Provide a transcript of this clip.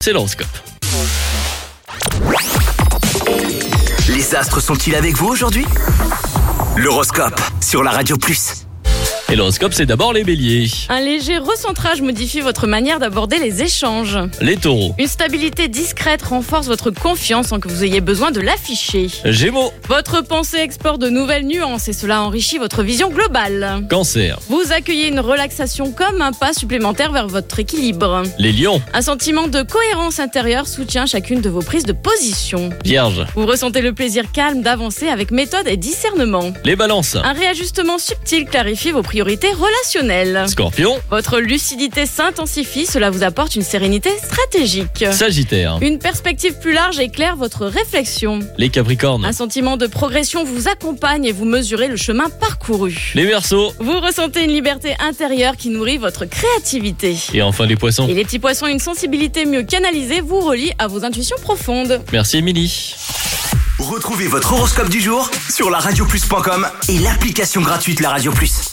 c'est l'horoscope. Les astres sont-ils avec vous aujourd'hui? L'horoscope sur la Radio Plus. Et l'horoscope, c'est d'abord les béliers. Un léger recentrage modifie votre manière d'aborder les échanges. Les taureaux. Une stabilité discrète renforce votre confiance sans que vous ayez besoin de l'afficher. Gémeaux. Votre pensée explore de nouvelles nuances et cela enrichit votre vision globale. Cancer. Vous accueillez une relaxation comme un pas supplémentaire vers votre équilibre. Les lions. Un sentiment de cohérence intérieure soutient chacune de vos prises de position. Vierge. Vous ressentez le plaisir calme d'avancer avec méthode et discernement. Les balances. Un réajustement subtil clarifie vos priorités relationnelles. Scorpion. Votre lucidité s'intensifie, cela vous apporte une sérénité stratégique. Sagittaire. Une perspective plus large éclaire votre réflexion. Les capricornes. Un sentiment de progression vous accompagne et vous mesurez le chemin parcouru. Les verseaux. Vous ressentez une liberté intérieure qui nourrit votre créativité. Et enfin les poissons. Et les petits poissons, une sensibilité mieux canalisée vous relie à vos intuitions profondes. Merci Émilie. Retrouvez votre horoscope du jour sur laradioplus.com et l'application gratuite La Radio Plus.